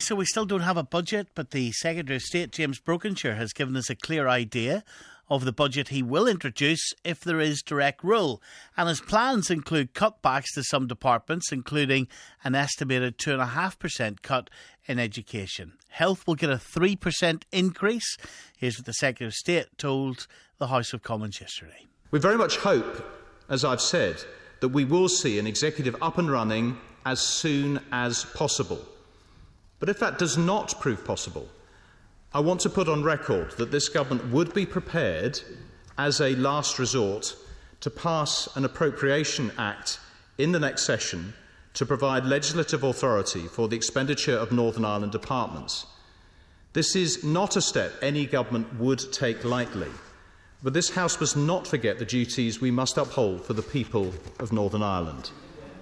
so we still don't have a budget, but the Secretary of State, James Brokenshire, has given us a clear idea of the budget he will introduce if there is direct rule. And his plans include cutbacks to some departments, including an estimated 2.5% cut in education. Health will get a 3% increase. Here's what the Secretary of State told the House of Commons yesterday. We very much hope, as I've said, that we will see an executive up and running as soon as possible. But if that does not prove possible, I want to put on record that this government would be prepared, as a last resort, to pass an Appropriation Act in the next session to provide legislative authority for the expenditure of Northern Ireland departments. This is not a step any government would take lightly, but this House must not forget the duties we must uphold for the people of Northern Ireland.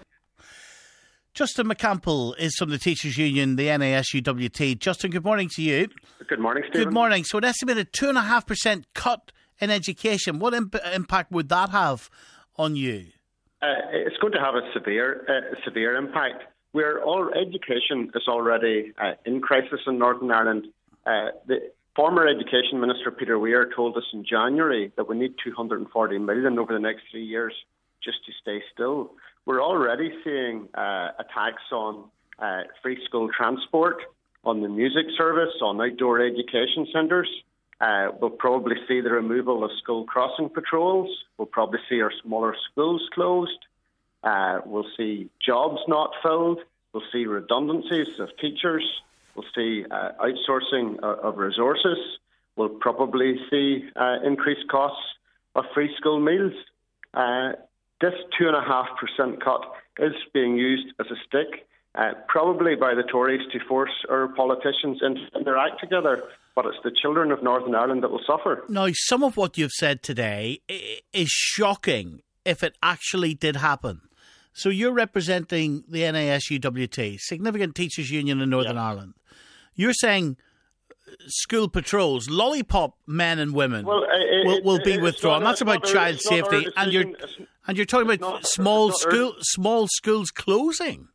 Justin McCampbell is from the Teachers' Union, the NASUWT. Justin, good morning to you. Good morning, Stephen. Good morning. So an estimated 2.5% cut in education, what impact would that have on you? It's going to have a severe impact. Education is already in crisis in Northern Ireland. The former Education Minister Peter Weir told us in January that we need 240 million over the next 3 years just to stay still. We're already seeing attacks on free school transport, on the music service, on outdoor education centres. We'll probably see the removal of school crossing patrols. We'll probably see our smaller schools closed. We'll see jobs not filled. We'll see redundancies of teachers. We'll see outsourcing of resources. We'll probably see increased costs of free school meals. This 2.5% cut is being used as a stick, probably by the Tories to force our politicians into their act together, but it's the children of Northern Ireland that will suffer. Now, some of what you've said today is shocking if it actually did happen. So you're representing the NASUWT, significant teachers' union in Northern Ireland. You're saying school patrols, lollipop men and women will be withdrawn. That's about child safety, and you're talking about small schools closing.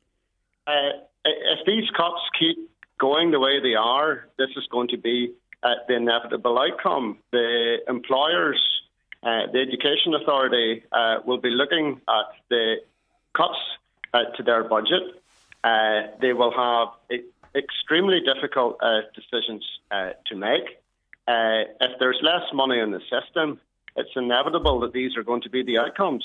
If these cuts keep going the way they are, this is going to be the inevitable outcome. The employers, the Education Authority, will be looking at the cuts to their budget. They will have extremely difficult decisions to make. If there's less money in the system, it's inevitable that these are going to be the outcomes.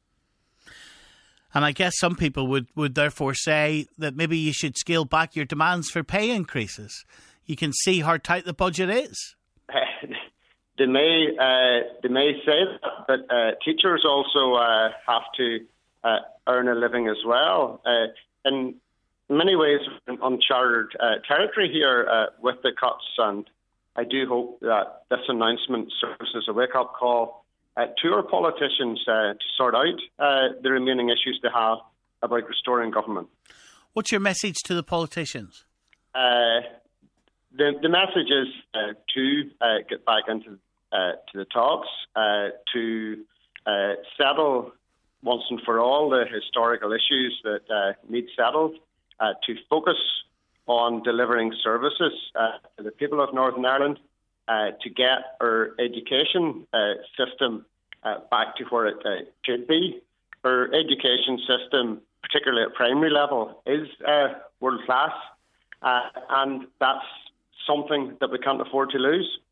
And I guess some people would therefore say that maybe you should scale back your demands for pay increases. You can see how tight the budget is. They may say that, but teachers also have to earn a living as well. In many ways, uncharted territory here with the cuts, and I do hope that this announcement serves as a wake-up call to our politicians to sort out the remaining issues they have about restoring government. What's your message to the politicians? The message is to get back into to the talks, to settle once and for all the historical issues that need settled, to focus on delivering services to the people of Northern Ireland, to get our education system back to where it should be. Our education system, particularly at primary level, is world class, and that's something that we can't afford to lose.